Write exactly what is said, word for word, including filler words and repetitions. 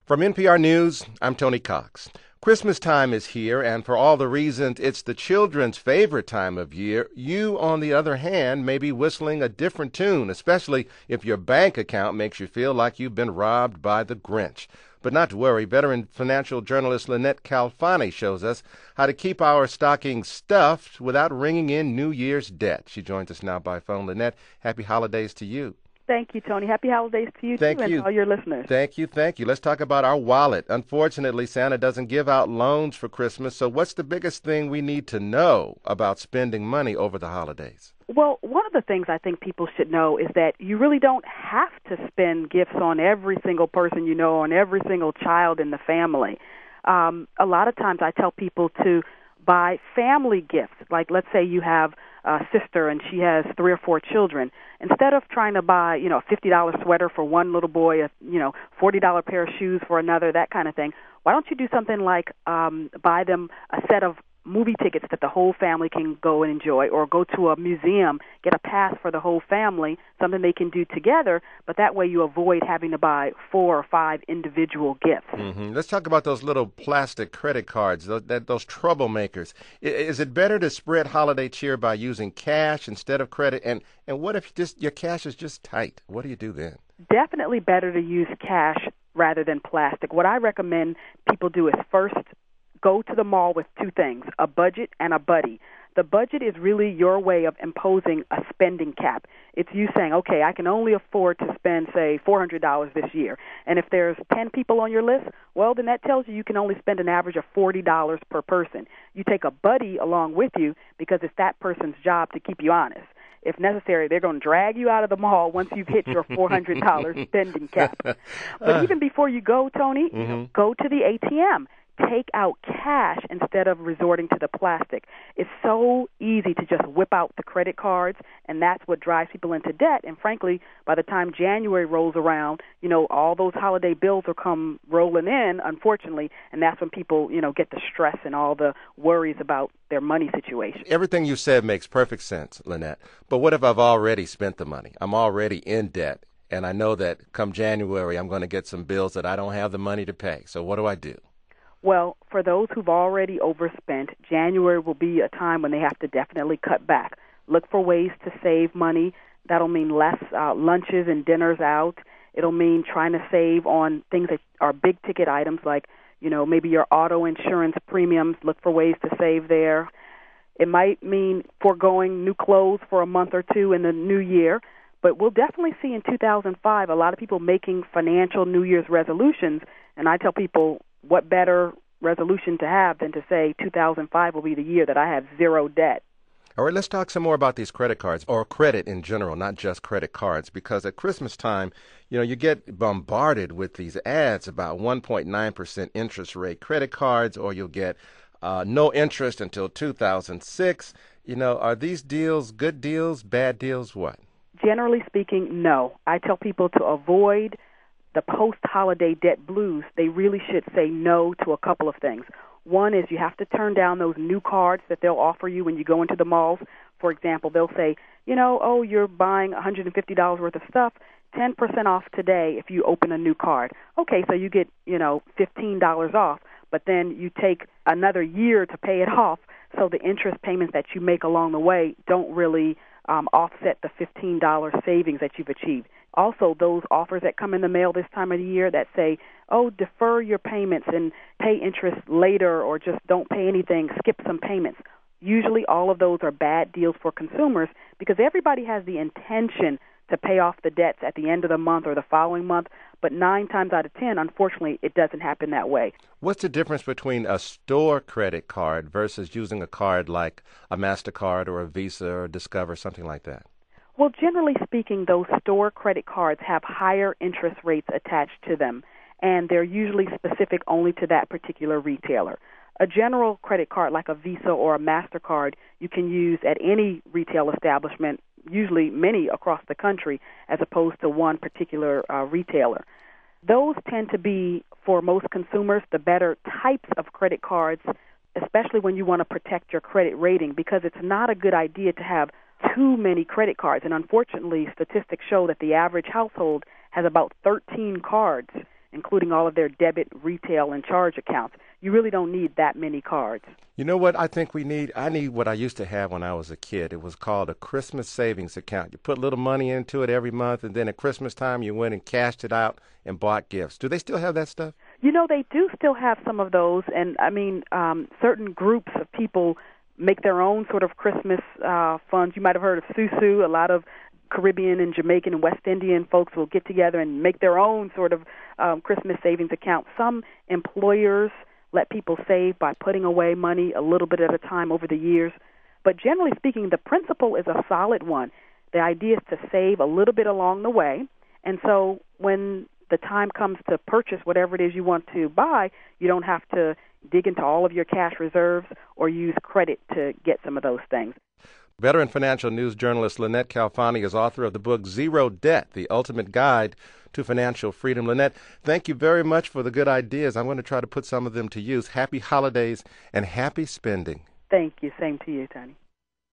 From N P R News, I'm Tony Cox. Christmas time is here, and for all the reasons it's the children's favorite time of year, you, on the other hand, may be whistling a different tune, especially if your bank account makes you feel like you've been robbed by the Grinch. But not to worry, veteran financial journalist Lynette Calfani shows us how to keep our stockings stuffed without ringing in New Year's debt. She joins us now by phone. Lynette, happy holidays to you. Thank you, Tony. Happy holidays to you, thank too, you. and all your listeners. Thank you, thank you. Let's talk about our wallet. Unfortunately, Santa doesn't give out loans for Christmas, so what's the biggest thing we need to know about spending money over the holidays? Well, one of the things I think people should know is that you really don't have to spend gifts on every single person you know, on every single child in the family. Um, a lot of times I tell people to buy family gifts. Like, let's say you have a sister and she has three or four children. Instead of trying to buy, you know, a fifty dollars sweater for one little boy, a, you know, forty dollars pair of shoes for another, that kind of thing, why don't you do something like um, buy them a set of movie tickets that the whole family can go and enjoy, or go to a museum, get a pass for the whole family, something they can do together, but that way you avoid having to buy four or five individual gifts. Mm-hmm. Let's talk about those little plastic credit cards, those, that, those troublemakers. I, is it better to spread holiday cheer by using cash instead of credit? And, and what if just your cash is just tight? What do you do then? Definitely better to use cash rather than plastic. What I recommend people do is first go to the mall with two things, a budget and a buddy. The budget is really your way of imposing a spending cap. It's you saying, okay, I can only afford to spend, say, four hundred dollars this year. And if there's ten people on your list, well, then that tells you you can only spend an average of forty dollars per person. You take a buddy along with you because it's that person's job to keep you honest. If necessary, they're going to drag you out of the mall once you've hit your four hundred dollars spending cap. But uh, even before you go, Tony, mm-hmm. you know, go to the A T M. Take out cash instead of resorting to the plastic. It's so easy to just whip out the credit cards, and that's what drives people into debt. And frankly, by the time January rolls around, you know, all those holiday bills will come rolling in, unfortunately, and that's when people, you know, get the stress and all the worries about their money situation. Everything you said makes perfect sense, Lynette. But what if I've already spent the money? I'm already in debt, and I know that come January I'm going to get some bills that I don't have the money to pay. So what do I do? Well, for those who've already overspent, January will be a time when they have to definitely cut back. Look for ways to save money. That'll mean less uh, lunches and dinners out. It'll mean trying to save on things that are big-ticket items like, you know, maybe your auto insurance premiums. Look for ways to save there. It might mean foregoing new clothes for a month or two in the new year. But we'll definitely see in two thousand five a lot of people making financial New Year's resolutions. And I tell people, what better resolution to have than to say two thousand five will be the year that I have zero debt. All right, let's talk some more about these credit cards, or credit in general, not just credit cards, because at Christmas time, you know, you get bombarded with these ads about one point nine percent interest rate credit cards, or you'll get uh, no interest until two thousand six. You know, are these deals good deals, bad deals, what? Generally speaking, no. I tell people to avoid the post-holiday debt blues. They really should say no to a couple of things. One is you have to turn down those new cards that they'll offer you when you go into the malls. For example, they'll say, you know, oh, you're buying one hundred fifty dollars worth of stuff, ten percent off today if you open a new card. Okay, so you get, you know, fifteen dollars off, but then you take another year to pay it off, so the interest payments that you make along the way don't really um, offset the fifteen dollars savings that you've achieved. Also, those offers that come in the mail this time of the year that say, oh, defer your payments and pay interest later, or just don't pay anything, skip some payments. Usually all of those are bad deals for consumers because everybody has the intention to pay off the debts at the end of the month or the following month, but nine times out of ten, unfortunately, it doesn't happen that way. What's the difference between a store credit card versus using a card like a MasterCard or a Visa or Discover, something like that? Well, generally speaking, those store credit cards have higher interest rates attached to them, and they're usually specific only to that particular retailer. A general credit card like a Visa or a MasterCard you can use at any retail establishment, usually many across the country, as opposed to one particular uh, retailer. Those tend to be, for most consumers, the better types of credit cards, especially when you want to protect your credit rating, because it's not a good idea to have too many credit cards. And unfortunately, statistics show that the average household has about thirteen cards, including all of their debit, retail, and charge accounts. You really don't need that many cards. You know what I think we need? I need what I used to have when I was a kid. It was called a Christmas savings account. You put a little money into it every month, and then at Christmas time you went and cashed it out and bought gifts. Do they still have that stuff? You know, they do still have some of those, and I mean, um, certain groups of people make their own sort of Christmas uh, funds. You might have heard of Susu. A lot of Caribbean and Jamaican and West Indian folks will get together and make their own sort of um, Christmas savings account. Some employers let people save by putting away money a little bit at a time over the years. But generally speaking, the principle is a solid one. The idea is to save a little bit along the way. And so when the time comes to purchase whatever it is you want to buy, you don't have to dig into all of your cash reserves or use credit to get some of those things. Veteran financial news journalist Lynette Calfani is author of the book Zero Debt, The Ultimate Guide to Financial Freedom. Lynette, thank you very much for the good ideas. I'm going to try to put some of them to use. Happy holidays and happy spending. Thank you. Same to you, Tony.